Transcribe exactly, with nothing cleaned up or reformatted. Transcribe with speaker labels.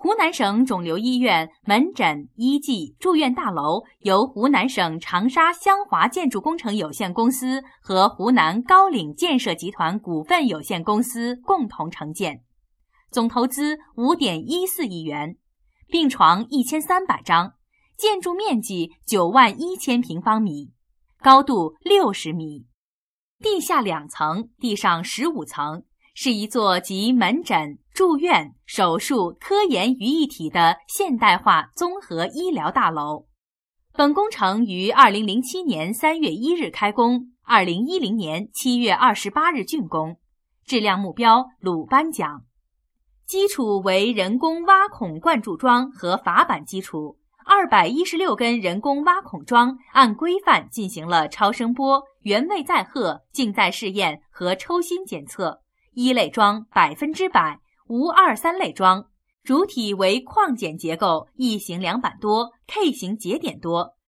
Speaker 1: 湖南省肿瘤医院门诊、医技、住院大楼由湖南省长沙湘华建筑工程有限公司和湖南高岭建设集团股份有限公司共同承建，总投资 五点一四亿元，病床一千三百张，建筑面积九万一千平方米，高度六十米，地下两层，地上十五层，是一座集门诊、住院、手术、科研于一体的现代化综合医疗大楼。本工程于二零零七年三月一日开工，二零一零年七月二十八日竣工，质量目标鲁班奖。基础为人工挖孔灌注桩和阀板基础，二百一十六根人工挖孔桩按规范进行了超声波、原位载荷、静载试验和抽芯检测。一类桩百分之百，无二三类桩，主体为矿碱结构，E型梁板多 ，K 型节点多，